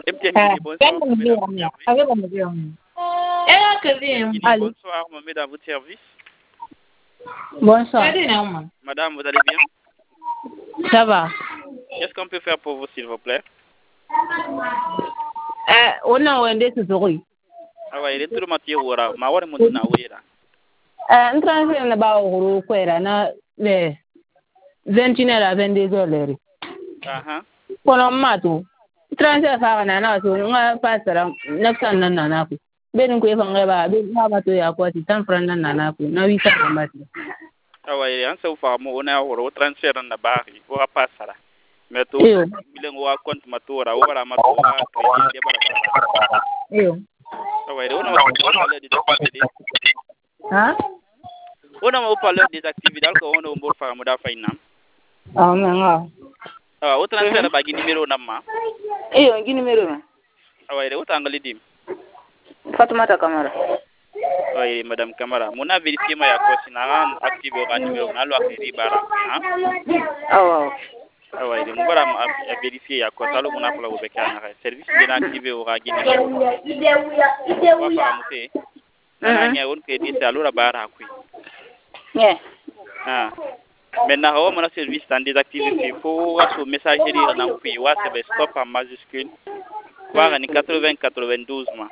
Bonsoir. Bonsoir, Mohamed, à votre service. Bonsoir. Madame, vous allez bien? Ça va. Qu'est-ce qu'on peut faire pour vous, s'il vous plaît? On a un détour. Ah ouais, il est tout le matin au Wara. Ma wara mun na wera. Un transfert na ba horo kwera na le 20 à 22 heures. Aha. Kono matu. Transfert fa na so nga pasara na kan na ku. Benin ku fa ngaba be ha ba to ya ko ti tan fran na ku na wi ta ba ti. Ah ouais, en ce fa mo ona woro transfert na bari. Wo pasara. Mais to bilen wa compte matora wara matora crédit de bara. Yo. Ah ouais, on a parlé des activités. Hein? On a parlé des activités que on a mbor fa mo da fay nam. Ah nga. Ah, o transfert ba gi numéro namma. Gi numéro ma. Ah ouais, o tangali dim. Fatoumata Camara. Oui, Madame Camara. Mon a vérifié ma yako sinaran active au numéro na lo akiri bara. Hein? Ah ouais, mon bara a vérifié yako salo mon a pala au bekana. Service de activé au ragi numéro. Wa fa mute. Nana nya on ke di salo la bara kui. Yeah. Ah. Maintenant, on a service en désactivé. Il faut sur messagerie en appui. Ouais, c'est stop en majuscule. Voir en 80 92 mois.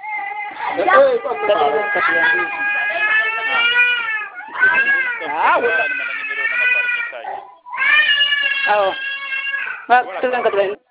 Ah ouais. Ah,